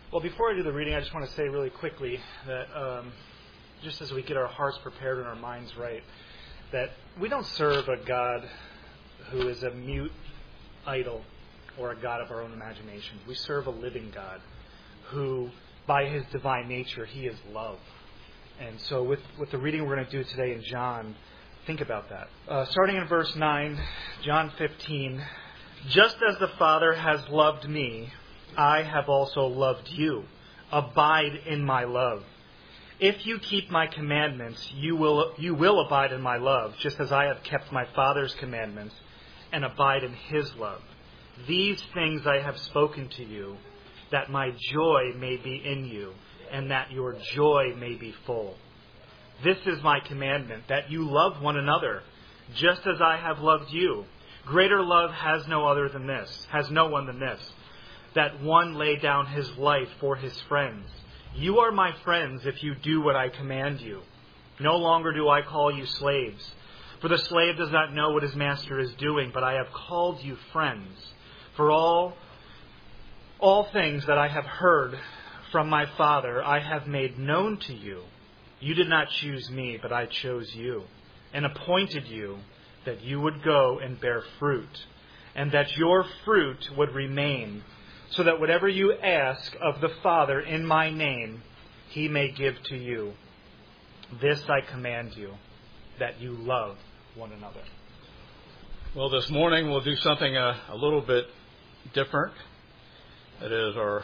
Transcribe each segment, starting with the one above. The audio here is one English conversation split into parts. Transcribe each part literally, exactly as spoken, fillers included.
Well, before I do the reading, I just want to say really quickly that um, just as we get our hearts prepared and our minds right, that we don't serve a God who is a mute idol or a God of our own imagination. We serve a living God who, by his divine nature, he is love. And so with, with the reading we're going to do today in John, think about that. Uh, starting in verse nine, John fifteen, just as the Father has loved me, I have also loved you. Abide in my love. If you keep my commandments, you will you will abide in my love, just as I have kept my Father's commandments and abide in his love. These things I have spoken to you, that my joy may be in you, and that your joy may be full. This is my commandment, that you love one another, just as I have loved you. Greater love has no other than this, has no one than this, that one lay down his life for his friends. You are my friends if you do what I command you. No longer do I call you slaves, for the slave does not know what his master is doing, but I have called you friends. For all, all things that I have heard from my Father I have made known to you. You did not choose me, but I chose you, and appointed you that you would go and bear fruit, and that your fruit would remain, so that whatever you ask of the Father in my name, he may give to you. This I command you, that you love one another. Well, this morning we'll do something a, a little bit different. That is, our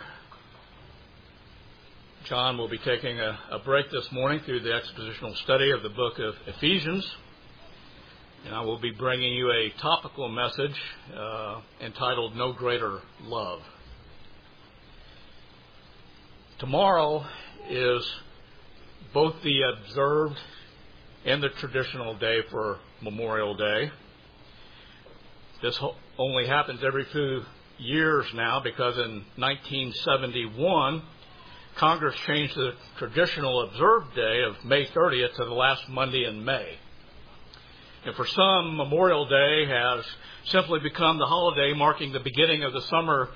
John will be taking a, a break this morning through the expositional study of the book of Ephesians. And I will be bringing you a topical message uh, entitled No Greater Love. Tomorrow is both the observed and the traditional day for Memorial Day. This ho- only happens every few years now because in nineteen seventy-one, Congress changed the traditional observed day of May thirtieth to the last Monday in May. And for some, Memorial Day has simply become the holiday marking the beginning of the summer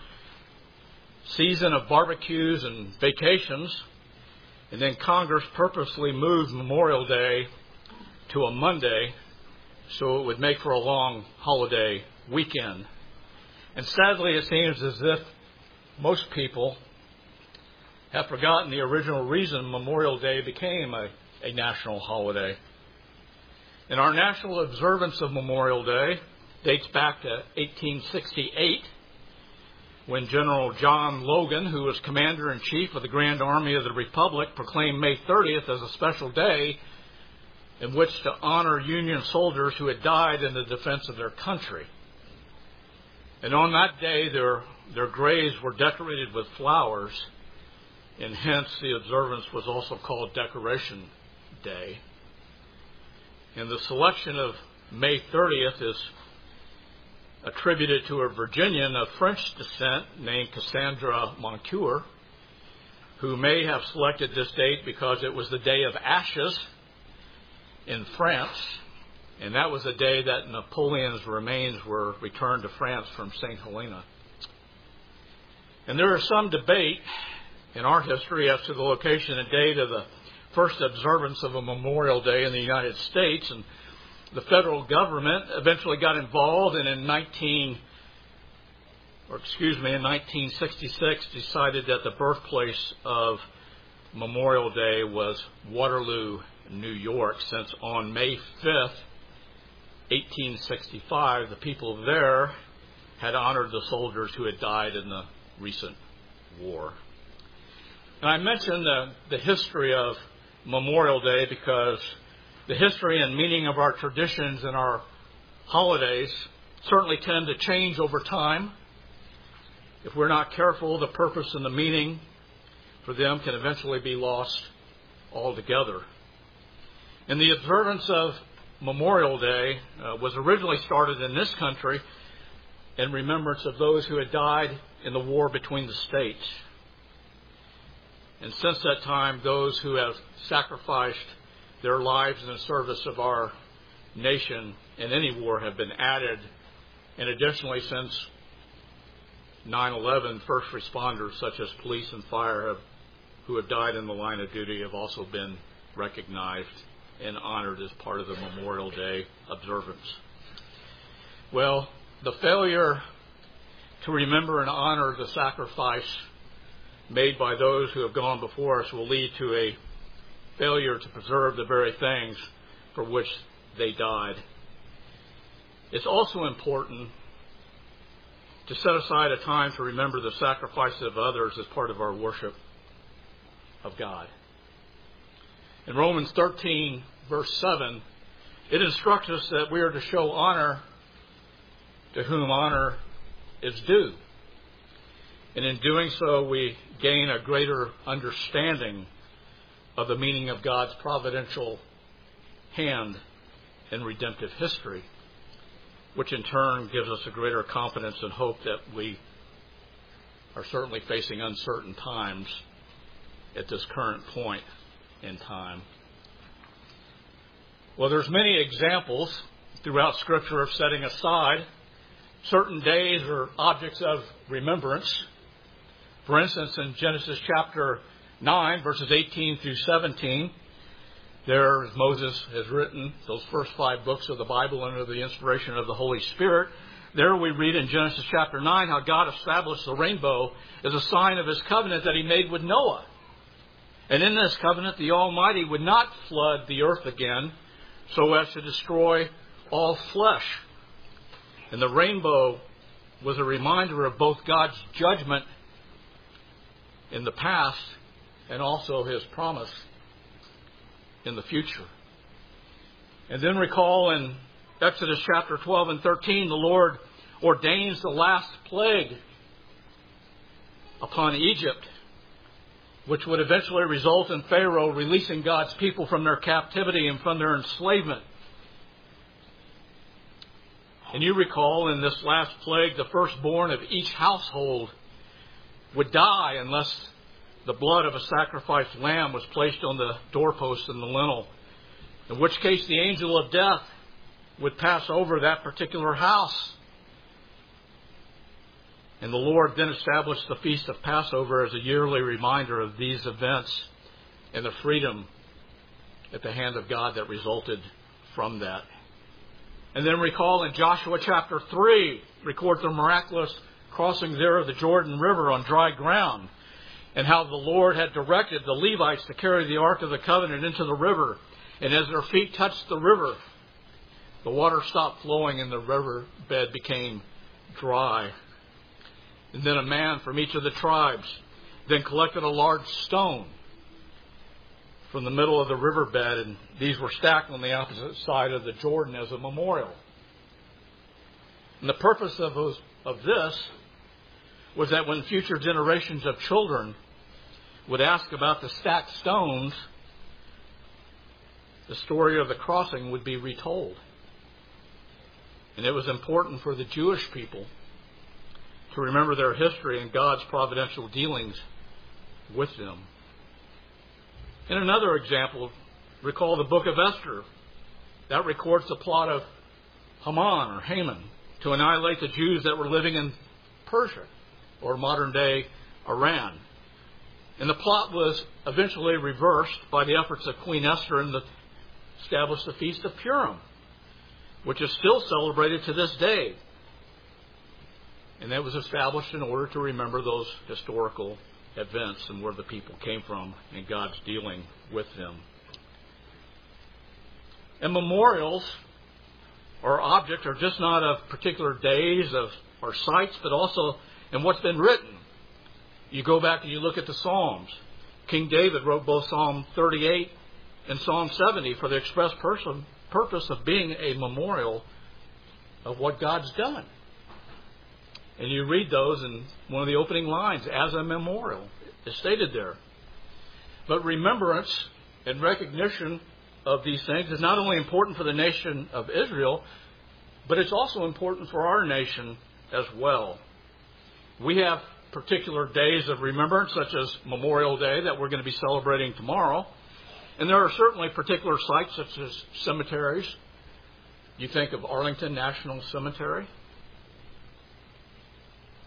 season of barbecues and vacations. And then Congress purposely moved Memorial Day to a Monday so it would make for a long holiday weekend. And sadly, it seems as if most people have forgotten the original reason Memorial Day became a, a national holiday. And our national observance of Memorial Day dates back to eighteen sixty-eight, when General John Logan, who was Commander-in-Chief of the Grand Army of the Republic, proclaimed May thirtieth as a special day in which to honor Union soldiers who had died in the defense of their country. And on that day, their, their graves were decorated with flowers, and hence the observance was also called Decoration Day. And the selection of May thirtieth is attributed to a Virginian of French descent named Cassandra Moncure, who may have selected this date because it was the day of ashes in France, and that was the day that Napoleon's remains were returned to France from Saint Helena. And there is some debate in our history as to the location and date of the first observance of a Memorial Day in the United States, and the federal government eventually got involved, and in nineteen, or excuse me, in nineteen sixty-six, decided that the birthplace of Memorial Day was Waterloo, New York, since on May fifth, eighteen sixty-five, the people there had honored the soldiers who had died in the recent war. And I mentioned the, the history of Memorial Day because the history and meaning of our traditions and our holidays certainly tend to change over time. If we're not careful, the purpose and the meaning for them can eventually be lost altogether. And the observance of Memorial Day uh, was originally started in this country in remembrance of those who had died in the war between the states. And since that time, those who have sacrificed their lives in the service of our nation in any war have been added. And additionally, since nine eleven, first responders such as police and fire have, who have died in the line of duty have also been recognized and honored as part of the Memorial Day observance. Well, the failure to remember and honor the sacrifice made by those who have gone before us will lead to a failure to preserve the very things for which they died. It's also important to set aside a time to remember the sacrifice of others as part of our worship of God. In Romans thirteen, verse seven, it instructs us that we are to show honor to whom honor is due. And in doing so, we gain a greater understanding of the meaning of God's providential hand in redemptive history, which in turn gives us a greater confidence and hope that we are certainly facing uncertain times at this current point in time. Well, there's many examples throughout Scripture of setting aside certain days or objects of remembrance. For instance, in Genesis chapter nine, verses eighteen through seventeen, there, as Moses has written those first five books of the Bible under the inspiration of the Holy Spirit, there we read in Genesis chapter nine how God established the rainbow as a sign of His covenant that He made with Noah. And in this covenant, the Almighty would not flood the earth again so as to destroy all flesh. And the rainbow was a reminder of both God's judgment in the past and also His promise in the future. And then recall in Exodus chapter twelve and thirteen, the Lord ordains the last plague upon Egypt, which would eventually result in Pharaoh releasing God's people from their captivity and from their enslavement. And you recall in this last plague, the firstborn of each household would die unless the blood of a sacrificed lamb was placed on the doorpost and the lintel, in which case the angel of death would pass over that particular house. And the Lord then established the Feast of Passover as a yearly reminder of these events and the freedom at the hand of God that resulted from that. And then recall in Joshua chapter three, records the miraculous crossing there of the Jordan River on dry ground, and how the Lord had directed the Levites to carry the Ark of the Covenant into the river. And as their feet touched the river, the water stopped flowing and the river bed became dry. And then a man from each of the tribes then collected a large stone from the middle of the riverbed, and these were stacked on the opposite side of the Jordan as a memorial. And the purpose of, those, of this was that when future generations of children would ask about the stacked stones, the story of the crossing would be retold. And it was important for the Jewish people to remember their history and God's providential dealings with them. In another example, recall the book of Esther. That records the plot of Haman or Haman to annihilate the Jews that were living in Persia or modern-day Iran. And the plot was eventually reversed by the efforts of Queen Esther and the, established the Feast of Purim, which is still celebrated to this day. And that was established in order to remember those historical events and where the people came from and God's dealing with them. And memorials or objects are just not of particular days of or sites, but also in what's been written. You go back and you look at the Psalms. King David wrote both Psalm thirty-eight and Psalm seventy for the express person, purpose of being a memorial of what God's done. And you read those in one of the opening lines, as a memorial. It's stated there. But remembrance and recognition of these things is not only important for the nation of Israel, but it's also important for our nation as well. We have particular days of remembrance, such as Memorial Day, that we're going to be celebrating tomorrow. And there are certainly particular sites, such as cemeteries. You think of Arlington National Cemetery.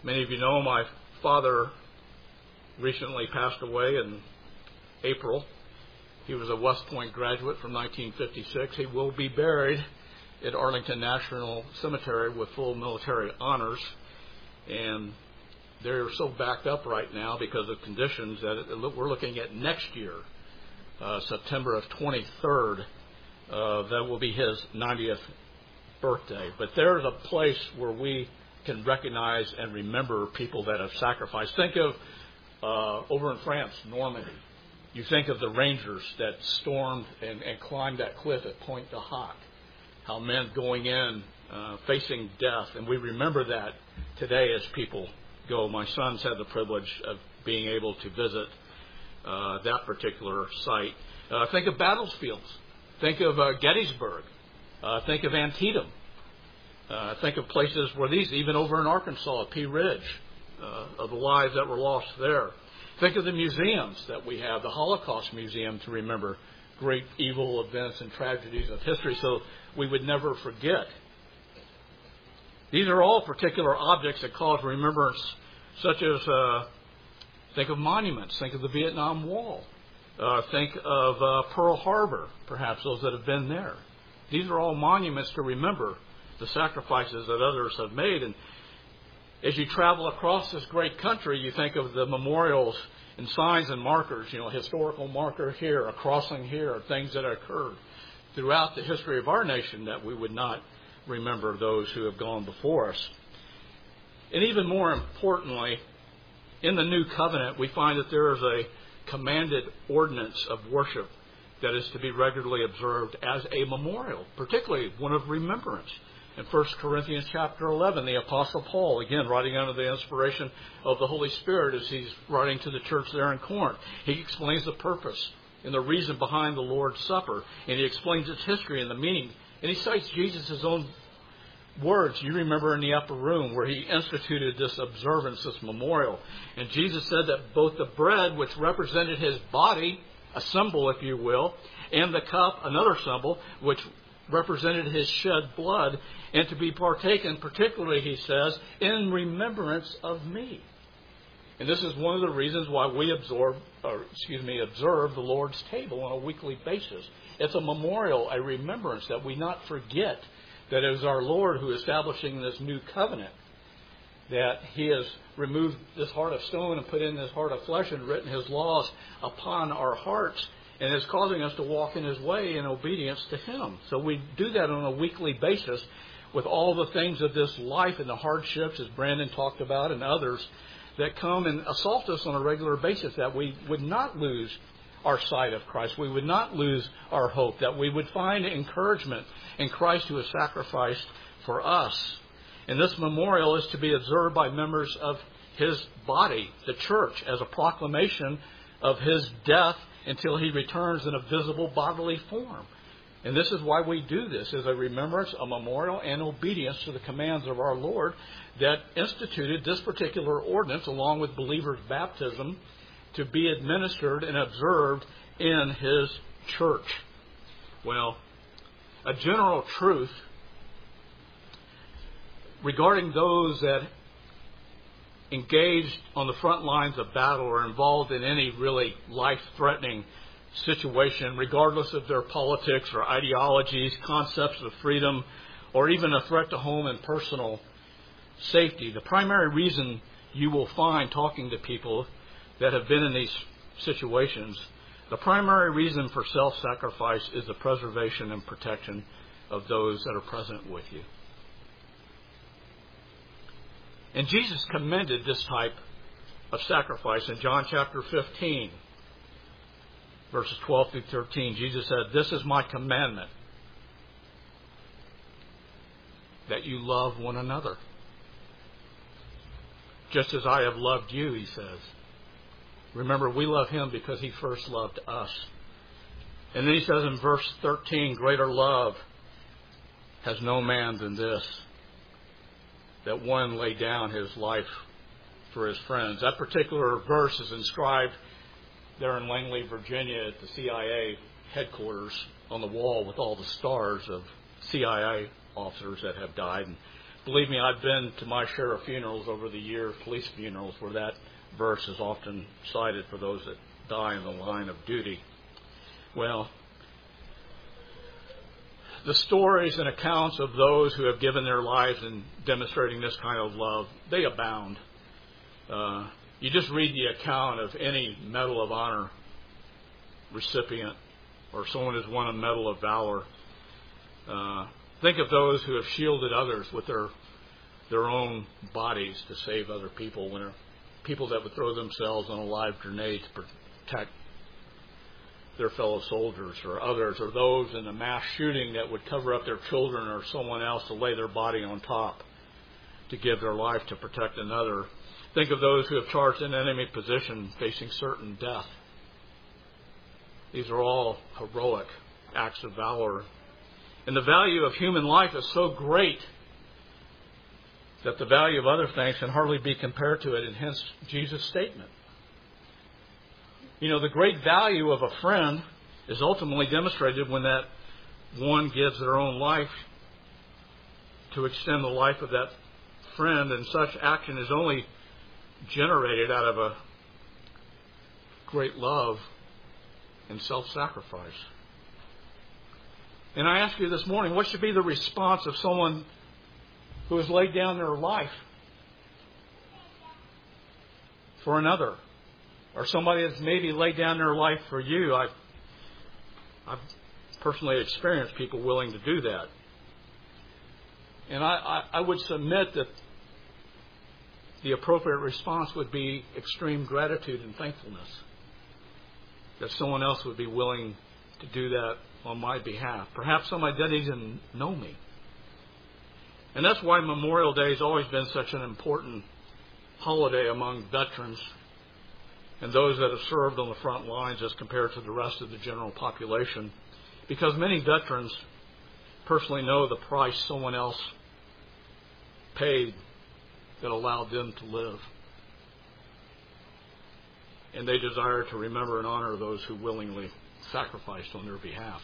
Many of you know my father recently passed away in April. He was a West Point graduate from nineteen fifty-six. He will be buried at Arlington National Cemetery with full military honors. And they're so backed up right now because of conditions that it, we're looking at next year, uh, September of twenty-third. Uh, that will be his ninetieth birthday. But there's a place where we can recognize and remember people that have sacrificed. Think of uh, over in France, Normandy. You think of the Rangers that stormed and, and climbed that cliff at Pointe du Hoc. How men going in, uh, facing death. And we remember that today as people go. My sons had the privilege of being able to visit uh, that particular site. Uh, think of battlefields. Think of uh, Gettysburg. Uh, think of Antietam. Uh, think of places where these, even over in Arkansas, at Pea Ridge, uh, of the lives that were lost there. Think of the museums that we have, the Holocaust Museum, to remember great evil events and tragedies of history, so we would never forget. These are all particular objects that cause remembrance, such as, uh, think of monuments, think of the Vietnam Wall, uh, think of uh, Pearl Harbor, perhaps those that have been there. These are all monuments to remember the sacrifices that others have made. And as you travel across this great country, you think of the memorials and signs and markers, you know, a historical marker here, a crossing here, things that occurred throughout the history of our nation that we would not remember those who have gone before us. And even more importantly, in the New Covenant, we find that there is a commanded ordinance of worship that is to be regularly observed as a memorial, particularly one of remembrance. In First Corinthians chapter eleven, the Apostle Paul, again writing under the inspiration of the Holy Spirit as he's writing to the church there in Corinth, he explains the purpose and the reason behind the Lord's Supper, and he explains its history and the meaning. And he cites Jesus' own words, you remember in the upper room, where he instituted this observance, this memorial. And Jesus said that both the bread, which represented his body, a symbol, if you will, and the cup, another symbol, which represented his shed blood, and to be partaken, particularly, he says, in remembrance of me. And this is one of the reasons why we absorb, or excuse me, observe the Lord's table on a weekly basis. It's a memorial, a remembrance that we not forget that it is our Lord who is establishing this new covenant, that he has removed this heart of stone and put in this heart of flesh and written his laws upon our hearts, and is causing us to walk in his way in obedience to him. So we do that on a weekly basis with all the things of this life and the hardships, as Brandon talked about, and others that come and assault us on a regular basis, that we would not lose our sight of Christ. We would not lose our hope, that we would find encouragement in Christ who has sacrificed for us. And this memorial is to be observed by members of his body, the church, as a proclamation of his death until he returns in a visible bodily form. And this is why we do this, as a remembrance, a memorial, and obedience to the commands of our Lord that instituted this particular ordinance, along with believers' baptism, to be administered and observed in his church. Well, a general truth regarding those that engaged on the front lines of battle or involved in any really life-threatening situation, regardless of their politics or ideologies, concepts of freedom, or even a threat to home and personal safety. The primary reason you will find talking to people that have been in these situations, the primary reason for self-sacrifice is the preservation and protection of those that are present with you. And Jesus commended this type of sacrifice in John chapter fifteen, verses twelve through thirteen. Jesus said, "This is my commandment, that you love one another. Just as I have loved you," he says. Remember, we love him because he first loved us. And then he says in verse thirteen, "Greater love has no man than this, that one lay down his life for his friends." That particular verse is inscribed there in Langley, Virginia, at the C I A headquarters on the wall with all the stars of C I A officers that have died. And believe me, I've been to my share of funerals over the years, police funerals, where that verse is often cited for those that die in the line of duty. Well, the stories and accounts of those who have given their lives in demonstrating this kind of love, they abound. Uh, you just read the account of any Medal of Honor recipient or someone who's won a Medal of Valor. Uh, think of those who have shielded others with their their own bodies to save other people. When there people that would throw themselves on a live grenade to protect their fellow soldiers or others, or those in a mass shooting that would cover up their children or someone else to lay their body on top to give their life to protect another. Think of those who have charged an enemy position facing certain death. These are all heroic acts of valor. And the value of human life is so great that the value of other things can hardly be compared to it, and hence Jesus' statement. You know, the great value of a friend is ultimately demonstrated when that one gives their own life to extend the life of that friend, and such action is only generated out of a great love and self-sacrifice. And I ask you this morning, what should be the response of someone who has laid down their life for another? Or somebody that's maybe laid down their life for you. I've, I've personally experienced people willing to do that. And I, I, I would submit that the appropriate response would be extreme gratitude and thankfulness. That someone else would be willing to do that on my behalf. Perhaps somebody doesn't even know me. And that's why Memorial Day has always been such an important holiday among veterans and those that have served on the front lines as compared to the rest of the general population. Because many veterans personally know the price someone else paid that allowed them to live. And they desire to remember and honor those who willingly sacrificed on their behalf.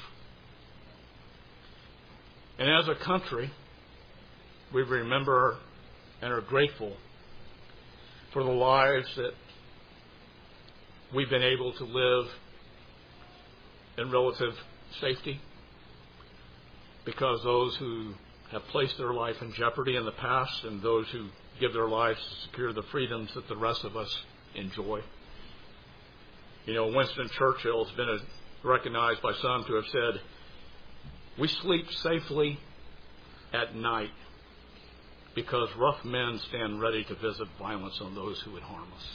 And as a country, we remember and are grateful for the lives that we've been able to live in relative safety, because those who have placed their life in jeopardy in the past and those who give their lives to secure the freedoms that the rest of us enjoy. You know, Winston Churchill has been recognized by some to have said, "We sleep safely at night because rough men stand ready to visit violence on those who would harm us."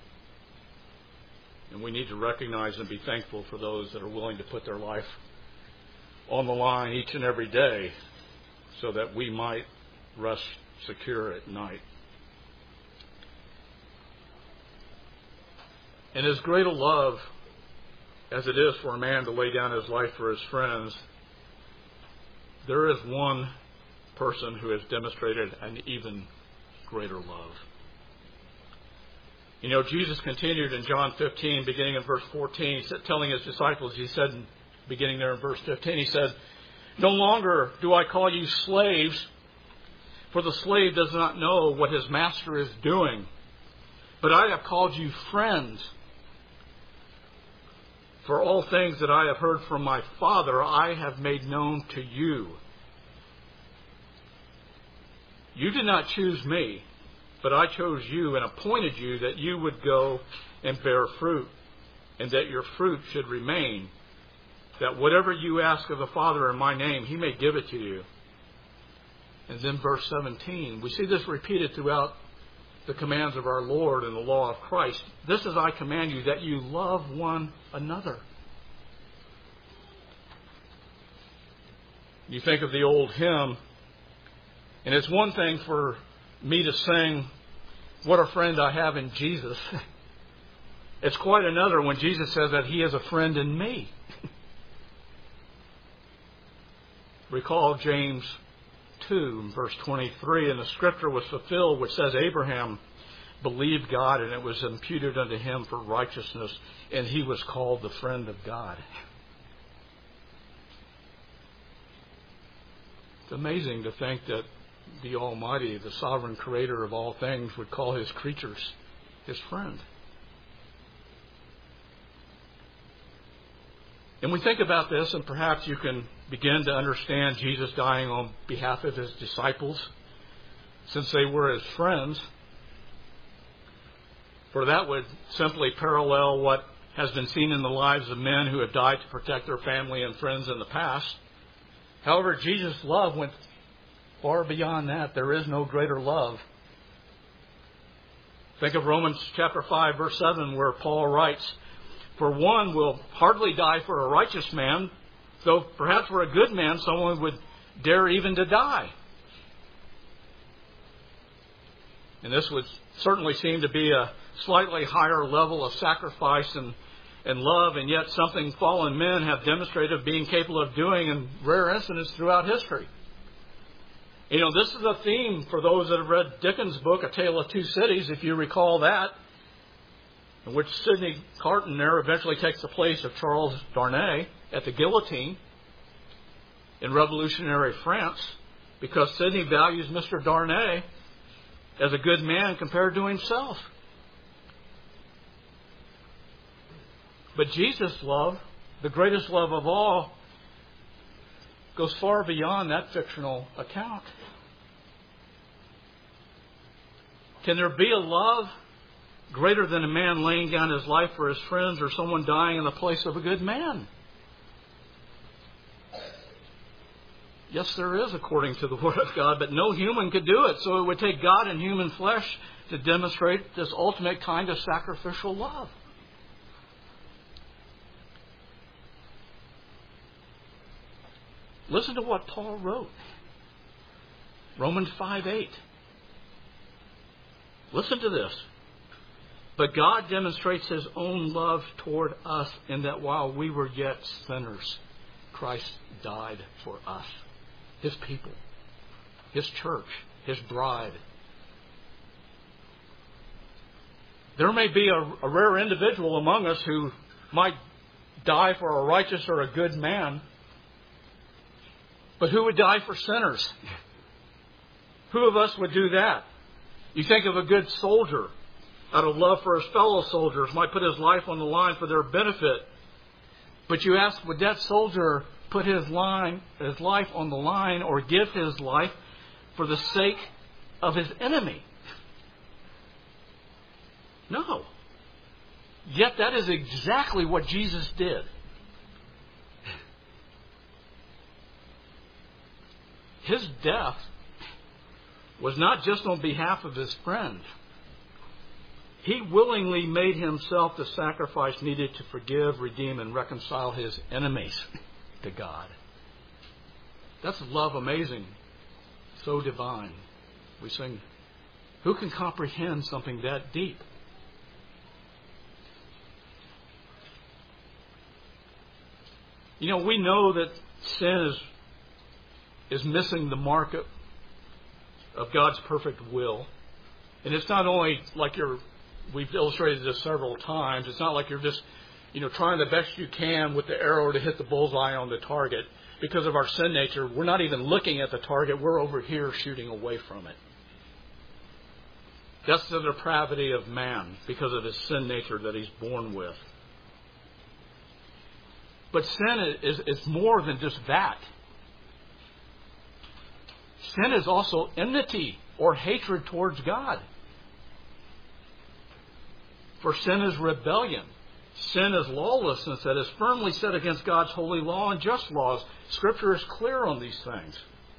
And we need to recognize and be thankful for those that are willing to put their life on the line each and every day so that we might rest secure at night. And as great a love as it is for a man to lay down his life for his friends, there is one person who has demonstrated an even greater love. You know, Jesus continued in John fifteen, beginning in verse fourteen, telling his disciples, he said, beginning there in verse fifteen, he said, "No longer do I call you slaves, for the slave does not know what his master is doing. But I have called you friends. For all things that I have heard from my Father, I have made known to you. You did not choose me, but I chose you and appointed you that you would go and bear fruit, and that your fruit should remain, that whatever you ask of the Father in my name, he may give it to you." And then verse seventeen, we see this repeated throughout the commands of our Lord and the law of Christ. "This is I command you, that you love one another." You think of the old hymn, and it's one thing for me to sing, "What a friend I have in Jesus." It's quite another when Jesus says that he is a friend in me. Recall James two, verse twenty-three, and the scripture was fulfilled, which says, "Abraham believed God, and it was imputed unto him for righteousness, and he was called the friend of God." It's amazing to think that the Almighty, the sovereign creator of all things, would call his creatures his friend. And we think about this, and perhaps you can begin to understand Jesus dying on behalf of his disciples, since they were his friends. For that would simply parallel what has been seen in the lives of men who have died to protect their family and friends in the past. However, Jesus' love went far beyond that. There is no greater love. Think of Romans chapter five, verse seven, where Paul writes, "For one will hardly die for a righteous man, though perhaps for a good man someone would dare even to die." And this would certainly seem to be a slightly higher level of sacrifice and, and love, and yet something fallen men have demonstrated being capable of doing in rare incidents throughout history. You know, this is a theme for those that have read Dickens' book, A Tale of Two Cities, if you recall that, in which Sidney Carton there eventually takes the place of Charles Darnay at the guillotine in revolutionary France, because Sidney values Mister Darnay as a good man compared to himself. But Jesus' love, the greatest love of all, goes far beyond that fictional account. Can there be a love greater than a man laying down his life for his friends, or someone dying in the place of a good man? Yes, there is, according to the Word of God, but no human could do it. So it would take God in human flesh to demonstrate this ultimate kind of sacrificial love. Listen to what Paul wrote. Romans five eight. Listen to this. "But God demonstrates his own love toward us in that while we were yet sinners, Christ died for us." His people, his church, his bride. There may be a, a rare individual among us who might die for a righteous or a good man, but who would die for sinners? Who of us would do that? You think of a good soldier, out of love for his fellow soldiers, might put his life on the line for their benefit. But you ask, would that soldier put his line, his life on the line, or give his life for the sake of his enemy? No. Yet that is exactly what Jesus did. His death was not just on behalf of his friend. He willingly made himself the sacrifice needed to forgive, redeem, and reconcile his enemies to God. That's love amazing, so divine. We sing, who can comprehend something that deep? You know, we know that sin is is missing the mark of, of God's perfect will. And it's not only like you're, we've illustrated this several times, it's not like you're just, you know, trying the best you can with the arrow to hit the bullseye on the target. Because of our sin nature, we're not even looking at the target, we're over here shooting away from it. That's the depravity of man because of his sin nature that he's born with. But sin is, is more than just that. Sin is also enmity or hatred towards God. For sin is rebellion. Sin is lawlessness that is firmly set against God's holy law and just laws. Scripture is clear on these things.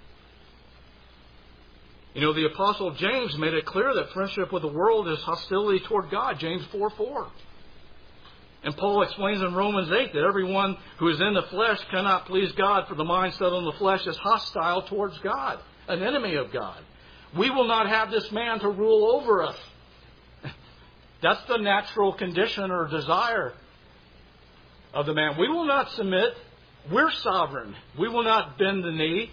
You know, the Apostle James made it clear that friendship with the world is hostility toward God. James four four. And Paul explains in Romans eight that everyone who is in the flesh cannot please God, for the mind set on the flesh is hostile towards God, an enemy of God. We will not have this man to rule over us. That's the natural condition or desire of the man. We will not submit. We're sovereign. We will not bend the knee.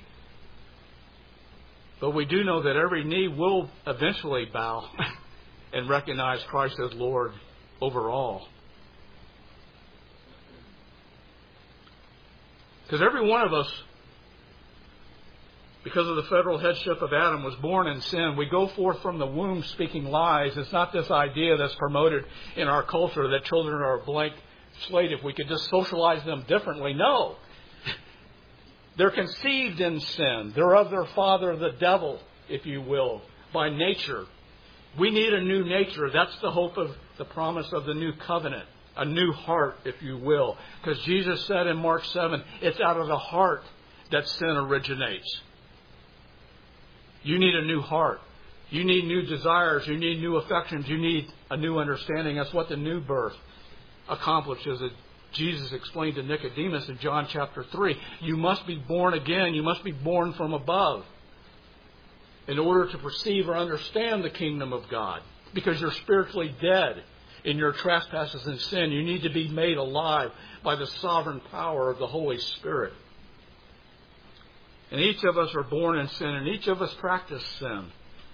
But we do know that every knee will eventually bow and recognize Christ as Lord over all. Because every one of us because of the federal headship of Adam, was born in sin. We go forth from the womb speaking lies. It's not this idea that's promoted in our culture that children are a blank slate if we could just socialize them differently. No. They're conceived in sin. They're of their father, the devil, if you will, by nature. We need a new nature. That's the hope of the promise of the new covenant. A new heart, if you will. Because Jesus said in Mark seven, it's out of the heart that sin originates. You need a new heart. You need new desires. You need new affections. You need a new understanding. That's what the new birth accomplishes. As Jesus explained to Nicodemus in John chapter three. You must be born again. You must be born from above in order to perceive or understand the kingdom of God. Because you're spiritually dead in your trespasses and sin. You need to be made alive by the sovereign power of the Holy Spirit. And each of us are born in sin, and each of us practice sin.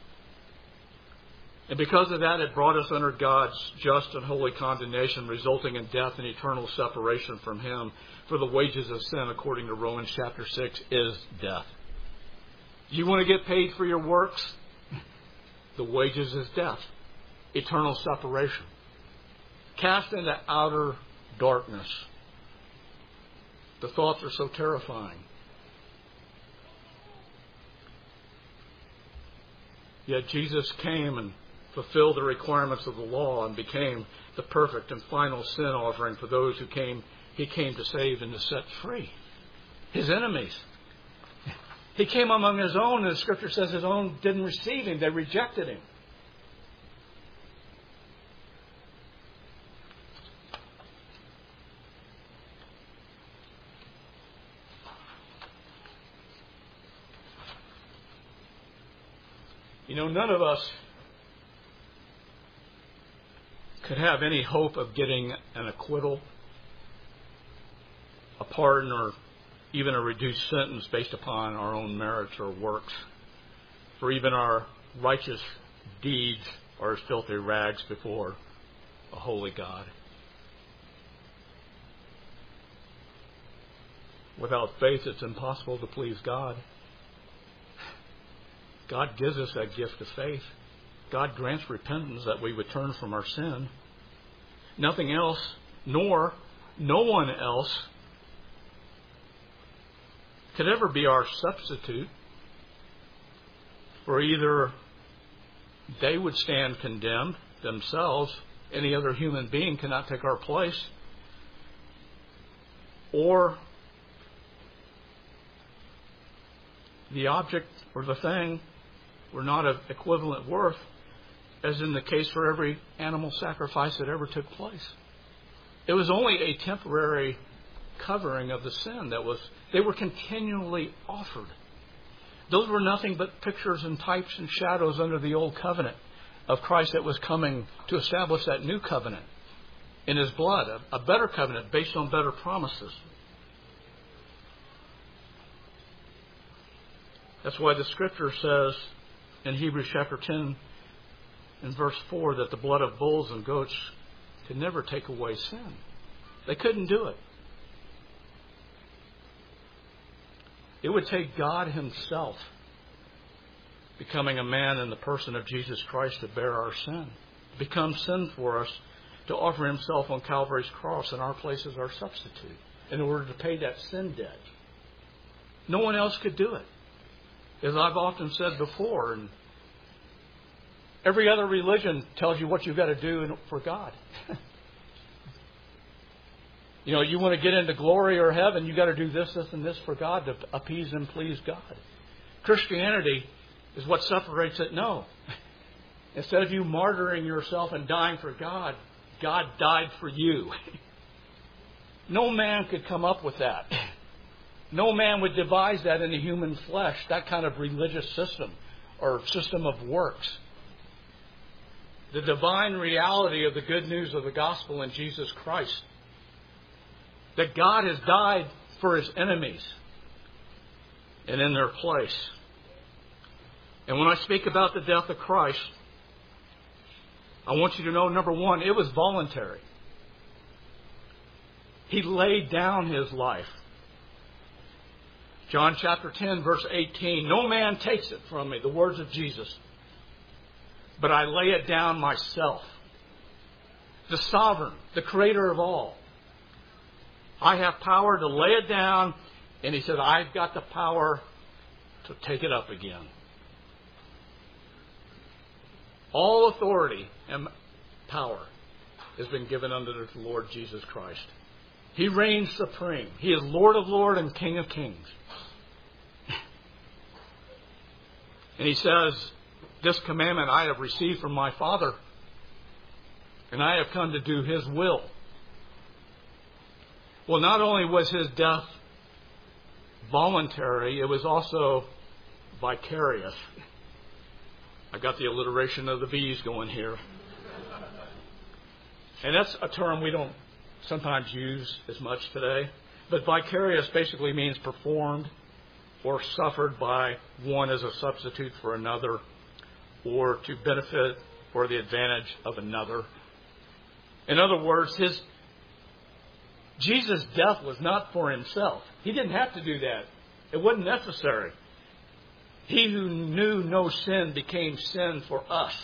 And because of that, it brought us under God's just and holy condemnation, resulting in death and eternal separation from Him. For the wages of sin, according to Romans chapter six, is death. You want to get paid for your works? The wages is death. Eternal separation. Cast into outer darkness. The thoughts are so terrifying. Yet Jesus came and fulfilled the requirements of the law and became the perfect and final sin offering for those who came. He came to save and to set free His enemies. He came among His own, and the Scripture says His own didn't receive Him. They rejected Him. You know, none of us could have any hope of getting an acquittal, a pardon, or even a reduced sentence based upon our own merits or works. For even our righteous deeds are as filthy rags before a holy God. Without faith, it's impossible to please God. God gives us that gift of faith. God grants repentance that we would turn from our sin. Nothing else, nor no one else, could ever be our substitute. For either they would stand condemned themselves, any other human being cannot take our place, or the object or the thing were not of equivalent worth, as in the case for every animal sacrifice that ever took place. It was only a temporary covering of the sin that was, they were continually offered. Those were nothing but pictures and types and shadows under the old covenant of Christ that was coming to establish that new covenant in His blood, a, a better covenant based on better promises. That's why the Scripture says in Hebrews chapter ten and verse four that the blood of bulls and goats could never take away sin. They couldn't do it. It would take God Himself becoming a man in the person of Jesus Christ to bear our sin, become sin for us, to offer Himself on Calvary's cross in our place as our substitute in order to pay that sin debt. No one else could do it. As I've often said before, and every other religion tells you what you've got to do for God. You know, you want to get into glory or heaven, you've got to do this, this, and this for God to appease and please God. Christianity is what separates it. No. Instead of you martyring yourself and dying for God, God died for you. No man could come up with that. No man would devise that in the human flesh, that kind of religious system or system of works. The divine reality of the good news of the gospel in Jesus Christ. That God has died for His enemies and in their place. And when I speak about the death of Christ, I want you to know, number one, it was voluntary. He laid down His life. John chapter ten, verse eighteen, no man takes it from me, the words of Jesus, but I lay it down myself. The sovereign, the creator of all. I have power to lay it down, and he said, I've got the power to take it up again. All authority and power has been given unto the Lord Jesus Christ. He reigns supreme. He is Lord of lords and King of kings. And he says, this commandment I have received from my Father, and I have come to do his will. Well, not only was his death voluntary, it was also vicarious. I got the alliteration of the V's going here. And that's a term we don't sometimes use as much today. But vicarious basically means performed or suffered by one as a substitute for another, or to benefit or the advantage of another. In other words, his Jesus' death was not for himself. He didn't have to do that. It wasn't necessary. He who knew no sin became sin for us.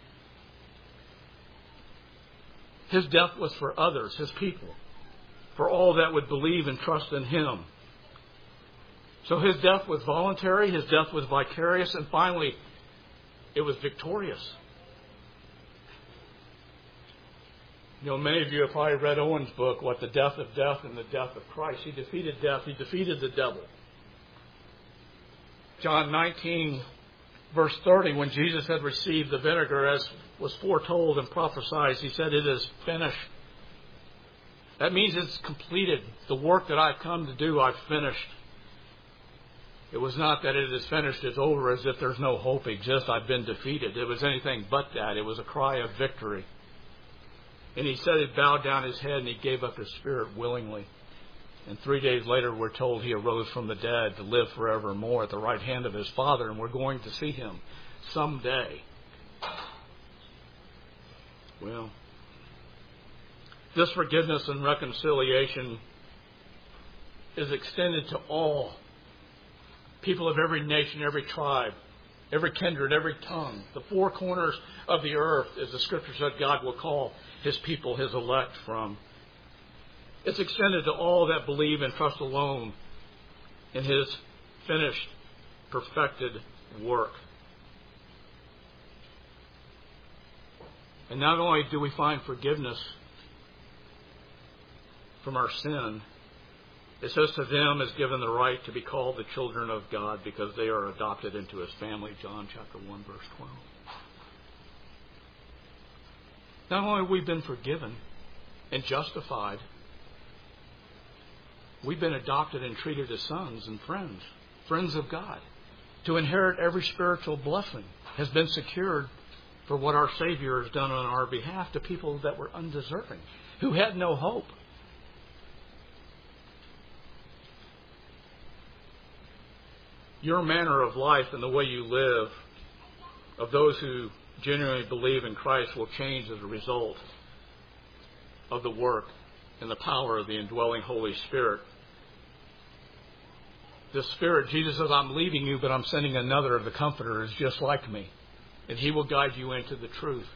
His death was for others, his people, for all that would believe and trust in him. So his death was voluntary, his death was vicarious, and finally, it was victorious. You know, many of you have probably read Owen's book, What the Death of Death and the Death of Christ. He defeated death. He defeated the devil. John nineteen, verse thirty, when Jesus had received the vinegar as was foretold and prophesied, he said, it is finished. That means it's completed. The work that I've come to do, I've finished. It was not that it is finished, it's over, as if there's no hope exists. I've been defeated. It was anything but that. It was a cry of victory. And he said he bowed down his head and he gave up his spirit willingly. And three days later, we're told he arose from the dead to live forevermore at the right hand of his Father. And we're going to see him someday. Well, this forgiveness and reconciliation is extended to all people of every nation, every tribe, every kindred, every tongue. The four corners of the earth, as the Scripture said, God will call his people, his elect from. It's extended to all that believe and trust alone in his finished, perfected work. And not only do we find forgiveness from our sin, it says to them is given the right to be called the children of God because they are adopted into his family. John chapter one, verse twelve. Not only have we been forgiven and justified, we've been adopted and treated as sons and friends, friends of God. To inherit every spiritual blessing has been secured for what our Savior has done on our behalf to people that were undeserving, who had no hope. Your manner of life and the way you live, of those who genuinely believe in Christ, will change as a result of the work and the power of the indwelling Holy Spirit. The Spirit, Jesus says, I'm leaving you, but I'm sending another of the Comforters just like me. And he will guide you into the truth.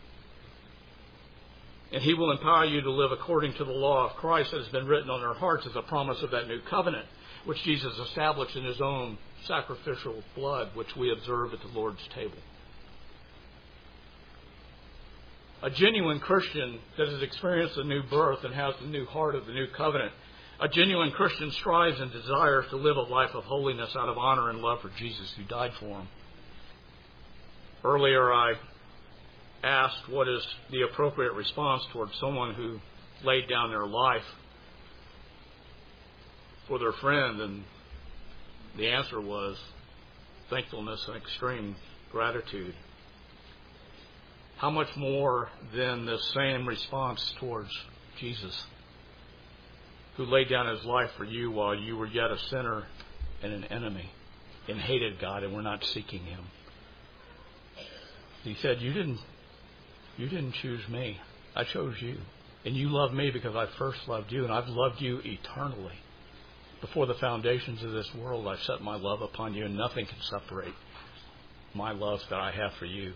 And he will empower you to live according to the law of Christ that has been written on our hearts as a promise of that new covenant, which Jesus established in his own sacrificial blood, which we observe at the Lord's table. A genuine Christian that has experienced a new birth and has the new heart of the new covenant, a genuine Christian strives and desires to live a life of holiness out of honor and love for Jesus who died for him. Earlier I asked what is the appropriate response towards someone who laid down their life for their friend, and the answer was thankfulness and extreme gratitude. How much more than the same response towards Jesus, who laid down his life for you while you were yet a sinner and an enemy and hated God and were not seeking him. He said, you didn't, you didn't choose me. I chose you. And you love me because I first loved you, and I've loved you eternally. Before the foundations of this world, I set my love upon you, and nothing can separate my love that I have for you.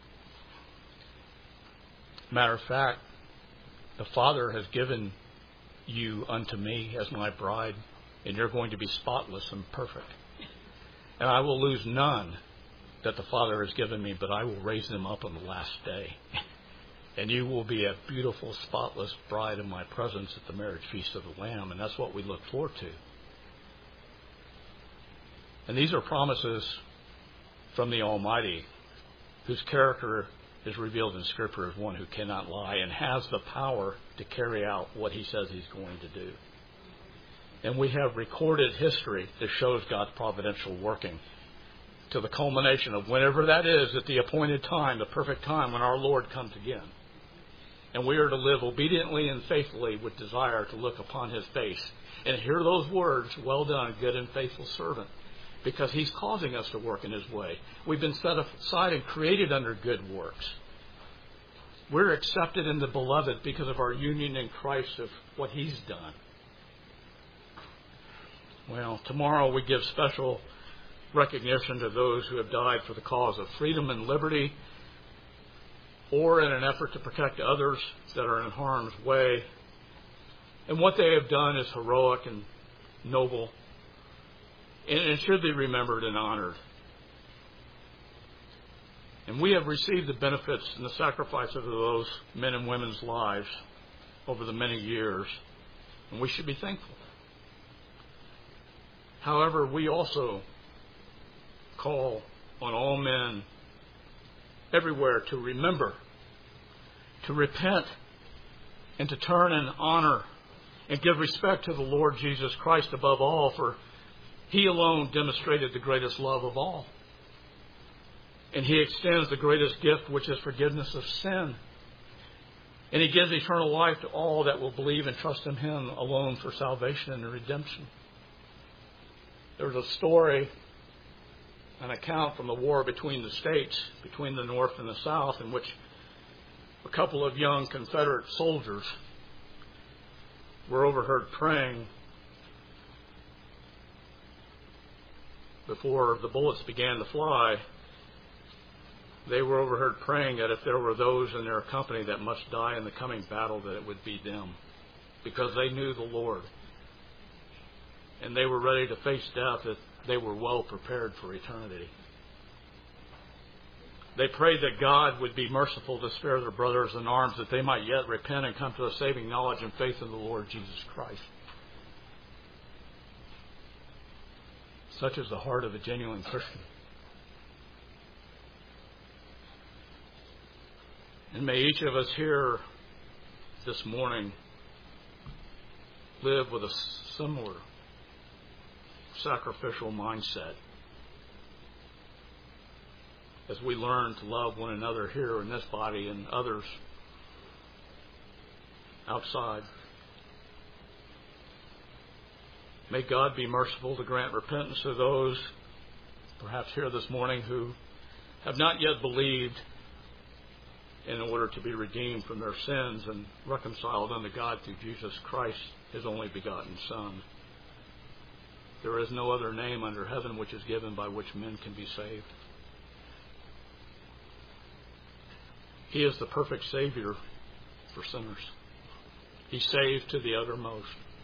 Matter of fact, the Father has given you unto me as my bride, and you're going to be spotless and perfect. And I will lose none that the Father has given me, but I will raise them up on the last day. And you will be a beautiful, spotless bride in my presence at the marriage feast of the Lamb. And that's what we look forward to. And these are promises from the Almighty, whose character is revealed in Scripture as one who cannot lie and has the power to carry out what he says he's going to do. And we have recorded history that shows God's providential working to the culmination of whenever that is, at the appointed time, the perfect time when our Lord comes again. And we are to live obediently and faithfully with desire to look upon his face and hear those words, well done, good and faithful servant, because he's causing us to work in his way. We've been set aside and created under good works. We're accepted in the beloved because of our union in Christ of what he's done. Well, tomorrow we give special recognition to those who have died for the cause of freedom and liberty, or in an effort to protect others that are in harm's way. And what they have done is heroic and noble, and it should be remembered and honored. And we have received the benefits and the sacrifice of those men and women's lives over the many years, and we should be thankful. However, we also call on all men everywhere to remember, to repent, and to turn and honor and give respect to the Lord Jesus Christ above all, for he alone demonstrated the greatest love of all. And he extends the greatest gift, which is forgiveness of sin. And he gives eternal life to all that will believe and trust in him alone for salvation and redemption. There's a story, an account from the war between the states, between the North and the South, in which a couple of young Confederate soldiers were overheard praying before the bullets began to fly. They were overheard praying that if there were those in their company that must die in the coming battle, that it would be them, because they knew the Lord. And they were ready to face death, that they were well prepared for eternity. They prayed that God would be merciful to spare their brothers in arms, that they might yet repent and come to a saving knowledge and faith in the Lord Jesus Christ. Such is the heart of a genuine Christian. And may each of us here this morning live with a similar sacrificial mindset as we learn to love one another here in this body and others outside. May God be merciful to grant repentance to those perhaps here this morning who have not yet believed, in order to be redeemed from their sins and reconciled unto God through Jesus Christ, his only begotten Son. There is no other name under heaven which is given by which men can be saved. He is the perfect Savior for sinners. He saves to the uttermost.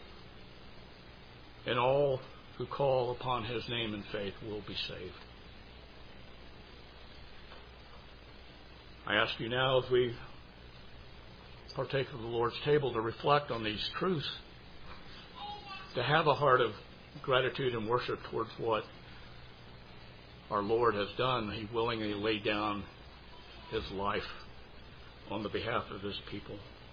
And all who call upon his name in faith will be saved. I ask you now, as we partake of the Lord's table, to reflect on these truths, to have a heart of gratitude and worship towards what our Lord has done. He willingly laid down his life on the behalf of his people.